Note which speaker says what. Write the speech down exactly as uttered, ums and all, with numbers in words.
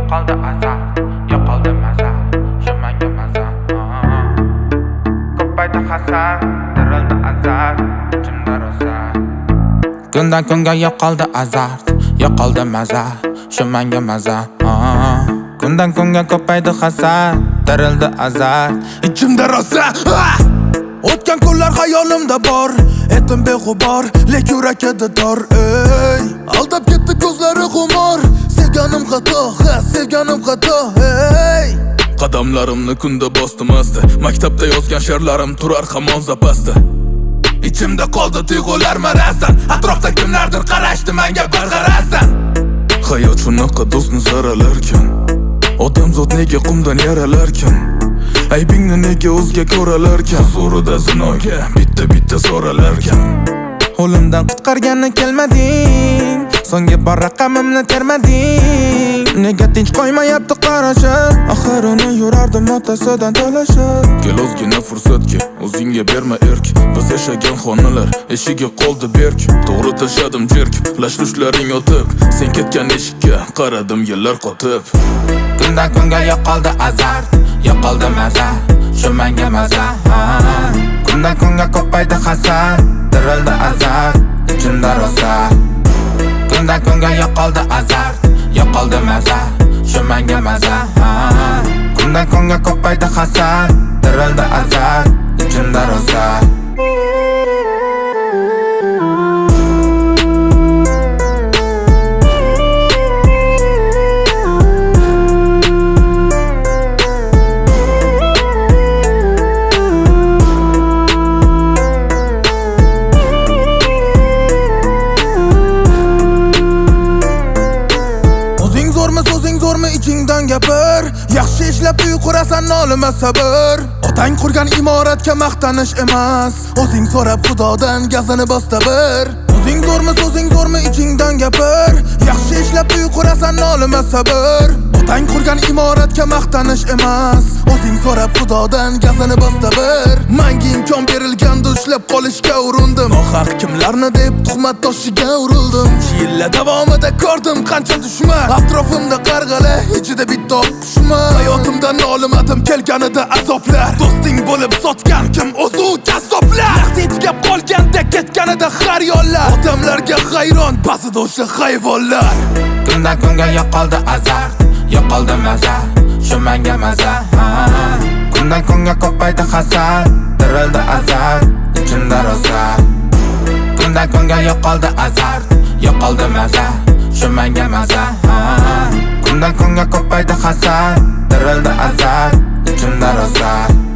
Speaker 1: yo'qoldi azar, yo'qoldi maza, shu menga maza. Ko'paydi hasad, tirildi azar, ichimda rosa. Kundan kunga yo'qoldi azar, yo'qoldi maza, shu menga maza. Kundan kunga ko'paydi hasad, tirildi azar, ichimda rosa. O'tgan kunlar hayolimda bor, etim beg'ubor, lek yurakda dor. Ey, aldab ketdi ko'zlari xumor, sevganim xato, ha, sevganim xato. Ey,
Speaker 2: qadamlarimni kunda bosdim asta, maktabda yozgan she'rlarim turar hamon zapasda. Ichimda qoldi tuyg'ular marazdan, atrofda kimlardir qarashdi menga bir qarasdan. Hayot shunaqa do'stni saralarkan, odamzod nega qumdan yaralarkan, aybingni nega o'zga ko'ralarkan, huzurida zinoga bitta-bitta so'ralarkan.
Speaker 1: O'limdan qutqargani kelmading, so'nggi bor raqamimni termading. Nega tinch qo'ymayapti qarashi, oxirini yurardim otasidan talashib.
Speaker 2: Kel ozgina fursatga, o'zingga berma erk. Biz yashagan xonalar eshigi qoldi berk. To'g'ri tashadim jerk, lash-lushlaring o'tib, sen ketgan eshikka qaradim yillar qotib.
Speaker 1: Kundan kunga yo'qoldi azar, yo'qoldi maza, shu menga maza. Kundan kunga ko'paydi hasad, tirildi azar, ichimda rosa. Kundan kunga yo'qoldi azar, yo'qoldi maza, shu menga maza. Kundan kunga ko'paydi hasad, tirildi azar, ichimda rosa. So'zing zo'rmi ichingdan gapir, yaxshi ishlab uy qurasan nolima sabr. Otang qurgan imoratga maqtanish emas, o'zing so'rab xudodan gazini bosta bir. So'zing zo'rmi so'zing zo'rmi ichingdan gapir, yaxshi ishlab uy qurasan nolima sabr. Otang qurgan imoratga maqtanish emas, o'zing so'rab xudodan gazini bosta bir. Menga imkon berilganda ushlab qolishga urindim, nohaq kimlarni deb tuhmat toshiga urildim. Yillar davomida ko'rdim qancha dushman, atrofimda qarg'ala, ichida bitta qushman. Hayotimdan nolimadim kelganida azoblar, do'sting bo'lib sotgan kim o'zi u kazzoblar. Tahdidga qolganda ketganida har yo'llar, odamlarga hayron ba'zida o'sha hayvonlar. Kundan kunga yo'qoldi azar, yo'qoldi maza, shu menga maza. Kundan kunga ko'paydi hasad, tirildi azar, ichimda rosa. Kundan kunga yo'qoldi azar, yo'qoldi maza, shu menga maza. Kundan kunga ko'paydi hasad, tirildi azar, ichimda rosa.